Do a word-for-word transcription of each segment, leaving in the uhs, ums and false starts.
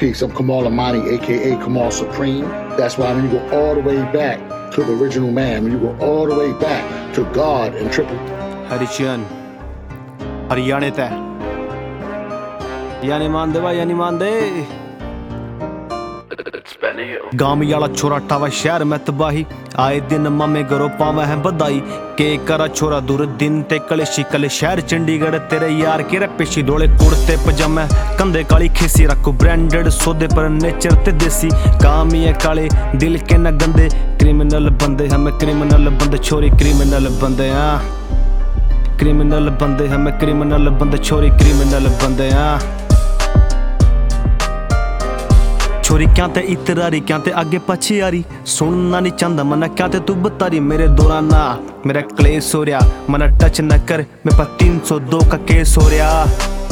Peace. I'm Kamal Amani, aka Kamal Supreme. That's why when you go all the way back to the original man, when you go all the way back to God and Triple Harishan Haryane te Yani mande va yani mande गामी वाला छोरा tower शहर में तबाही आए दिन मामे घरों पावा है बधाई के करा छोरा दूर दिन ते कलेशी कले शहर चंडीगढ़ तेरे यार के पेशी डोले कुर्ते पजामे कंधे काली खीसी रखो ब्रांडेड सौदे पर नेचर ते देसी कामी है काले दिल के न गंदे क्रिमिनल बंदे हमें क्रिमिनल बंदे छोरी क्रिमिनल बंदे हाँ क्रिमिनल बंदे हमें क्रिमिनल बंदे छोरी क्रिमिनल बंदे हाँ छोरी क्या ते इतरारी क्या ते आगे पछे यारी सुनना नहीं चाहता मना क्या ते तू बतारी मेरे दौराना मेरा क्लेश हो रहा मना टच न कर मेरे पास तीन सौ दो का केस हो रहा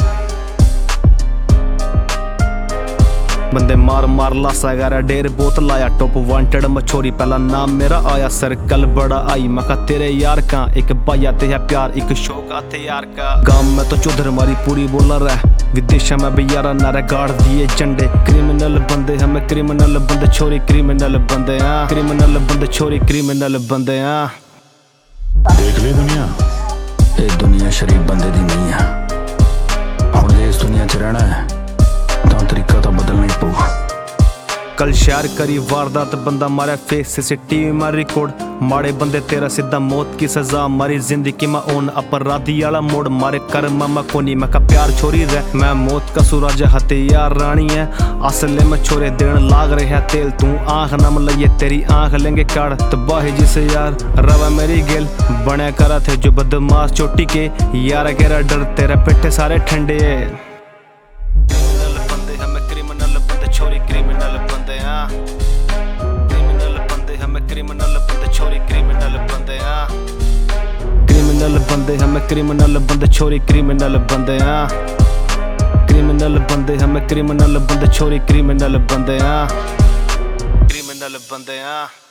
बंदे मार मार लासा गारा डेर बोतल लाया टॉप वांटेड मछोरी पहला नाम मेरा आया सर्कल बड़ा आई मका तेरे यार का एक भाई आते है प्यार एक शौक आते यार का गांव में तो चौधर मारी पूरी बोला रहा विदेशा में भी यारा नारा गाड़ दिए झंडे क्रिमिनल बंदे हमें क्रिमिनल बंदे छोरी क्रिमिनल बंदे हाँ क्रिमिनल बंदे छोरी क्रिमिनल बंदे हाँ देख ले दुनिया ये दुनिया शरीफ बंदे दी नहीं है और जे इस दुनिया च रहना है तो तरीका तो बदलना ही पऊगा कल शहर करी वारदात बंदा मारे फेस सीसीटीवी में रिकॉर्ड माड़े बंदे तेरा सीधा मौत की सजा मारी जिंदगी में ओन अपराधी वाला मोड़ मारे कर मामा कोनी मैं का प्यार छोरी रह मैं मौत का सूरज हथियार रानी है असले में छोरे देन लाग रहे है तेल तू आंख नम लइए तेरी आंख लेंगे काड़ तबाही जिसे यार रवा मेरी गेल बने करा थे जो बदमाश चोटी के यार केरा डर तेरा पिट्ठे सारे ठंडे छोरी क्रिमिनल बंदे हाँ क्रिमिनल बंदे हमें क्रिमिनल बंदे छोरी क्रिमिनल बंदे हाँ क्रिमिनल बंदे हमें क्रिमिनल बंदे छोरी क्रिमिनल बंदे हाँ क्रिमिनल बंदे हमें क्रिमिनल बंदे छोरी क्रिमिनल बंदे हाँ क्रिमिनल बंदे हाँ